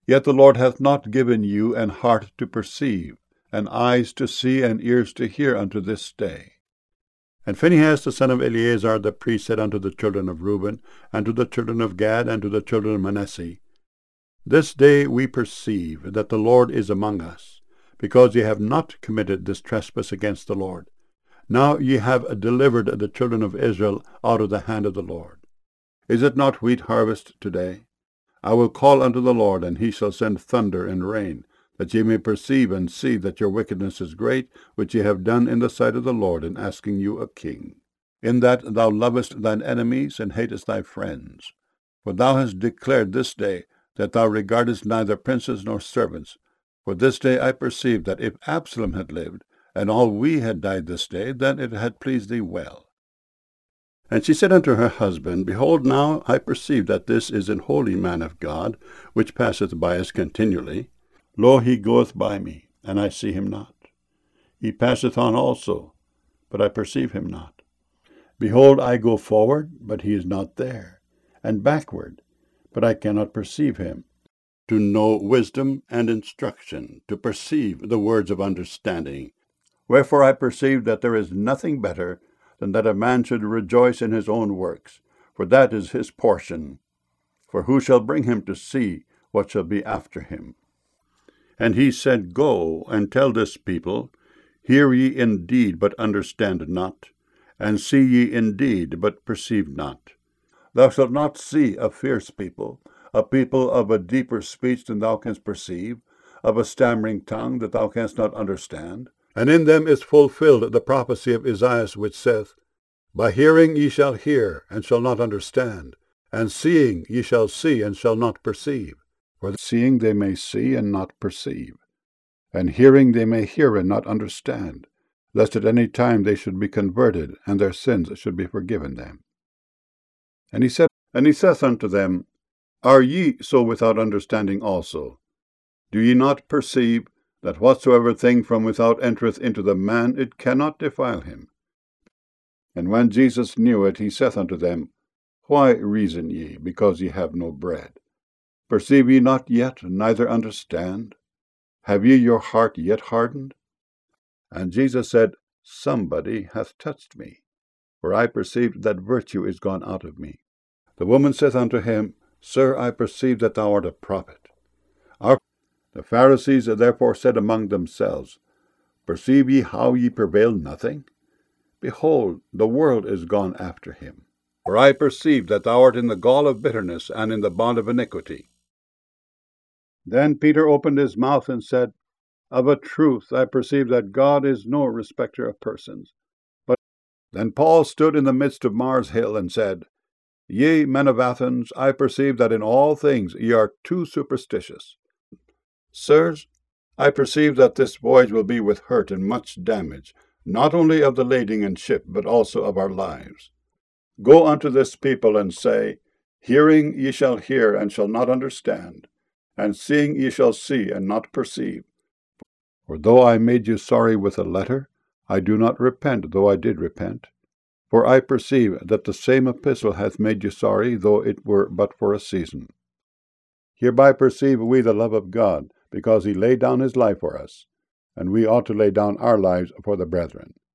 Yet the Lord hath not given you an heart to perceive, and eyes to see, and ears to hear unto this day. And Phinehas the son of Eleazar the priest said unto the children of Reuben, and to the children of Gad, and to the children of Manasseh, This day we perceive that the Lord is among us, because ye have not committed this trespass against the Lord. Now ye have delivered the children of Israel out of the hand of the Lord. Is it not wheat harvest today? I will call unto the Lord, and he shall send thunder and rain, that ye may perceive and see that your wickedness is great, which ye have done in the sight of the Lord, in asking you a king, in that thou lovest thine enemies, and hatest thy friends. For thou hast declared this day that thou regardest neither princes nor servants. For this day I perceive that if Absalom had lived, and all we had died this day, then it had pleased thee well. And she said unto her husband, Behold, now I perceive that this is an holy man of God, which passeth by us continually. Lo, he goeth by me, and I see him not. He passeth on also, but I perceive him not. Behold, I go forward, but he is not there, and backward, but I cannot perceive him. To know wisdom and instruction, to perceive the words of understanding. Wherefore I perceive that there is nothing better than that a man should rejoice in his own works, for that is his portion. For who shall bring him to see what shall be after him? And he said, Go and tell this people, Hear ye indeed, but understand not, and see ye indeed, but perceive not. Thou shalt not see a fierce people, a people of a deeper speech than thou canst perceive, of a stammering tongue that thou canst not understand. And in them is fulfilled the prophecy of Isaiah, which saith, By hearing ye shall hear, and shall not understand, and seeing ye shall see, and shall not perceive. For seeing they may see, and not perceive, and hearing they may hear, and not understand, lest at any time they should be converted, and their sins should be forgiven them. And he saith unto them, Are ye so without understanding also? Do ye not perceive that whatsoever thing from without entereth into the man, it cannot defile him? And when Jesus knew it, he saith unto them, Why reason ye, because ye have no bread? Perceive ye not yet, neither understand? Have ye your heart yet hardened? And Jesus said, Somebody hath touched me, for I perceived that virtue is gone out of me. The woman saith unto him, Sir, I perceive that thou art a prophet. The Pharisees therefore said among themselves, Perceive ye how ye prevail nothing? Behold, the world is gone after him. For I perceive that thou art in the gall of bitterness, and in the bond of iniquity. Then Peter opened his mouth and said, Of a truth I perceive that God is no respecter of persons. Then Paul stood in the midst of Mars Hill, and said, Ye men of Athens, I perceive that in all things ye are too superstitious. Sirs, I perceive that this voyage will be with hurt and much damage, not only of the lading and ship, but also of our lives. Go unto this people, and say, Hearing ye shall hear, and shall not understand, and seeing ye shall see, and not perceive. For though I made you sorry with a letter, I do not repent, though I did repent. For I perceive that the same epistle hath made you sorry, though it were but for a season. Hereby perceive we the love of God, because he laid down his life for us, and we ought to lay down our lives for the brethren.